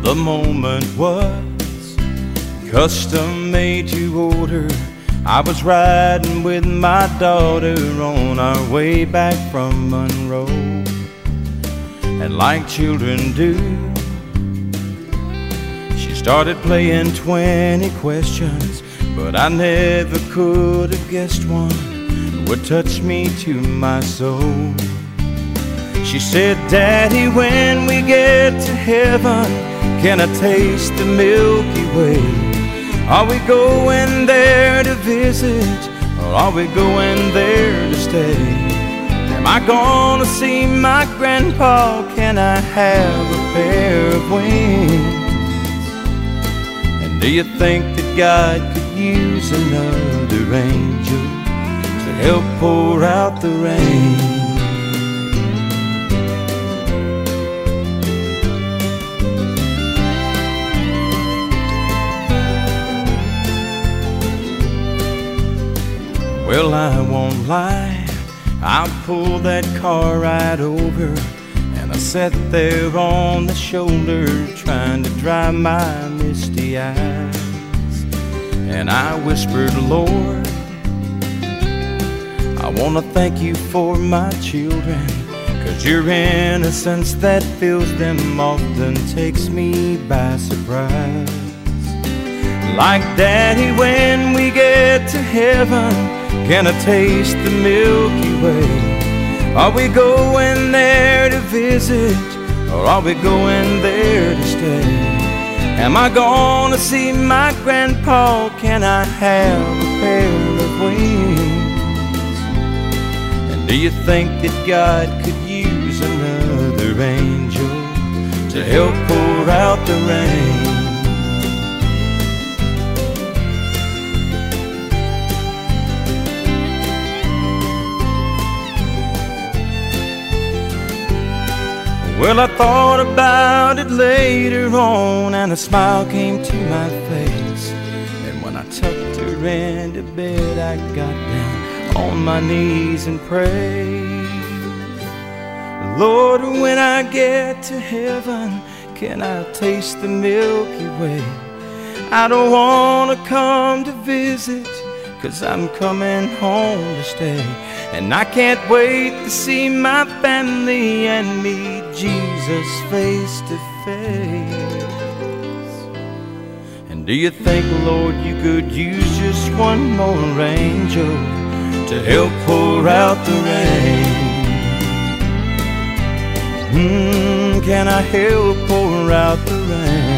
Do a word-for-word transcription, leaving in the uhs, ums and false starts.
The moment was custom made to order. I was riding with my daughter on our way back from Monroe, and like children do, she started playing twenty questions, but I never could have guessed one would touch me to my soul. She said, "Daddy, when we get to heaven, can I taste the Milky Way? Are we going there to visit, or are we going there to stay? Am I gonna see my grandpa? Can I have a pair of wings? And do you think that God could use another angel to help pour out the rain?" Well, I won't lie, I pulled that car right over, and I sat there on the shoulder trying to dry my misty eyes. And I whispered, "Lord, I want to thank you for my children, 'cause your innocence that fills them often takes me by surprise. Like Daddy, when we get to heaven, can I taste the Milky Way? Are we going there to visit, or are we going there to stay? Am I gonna see my grandpa? Can I have a pair of wings? And do you think that God could use another angel to help pour out the rain?" Well, I thought about it later on, and a smile came to my face. And when I tucked her into bed, I got down on my knees and prayed. "Lord, when I get to heaven, can I taste the Milky Way? I don't want to come to visit, 'cause I'm coming home to stay. And I can't wait to see my family and meet Jesus face to face. And do you think, Lord, you could use just one more angel to help pour out the rain? Hmm, can I help pour out the rain?"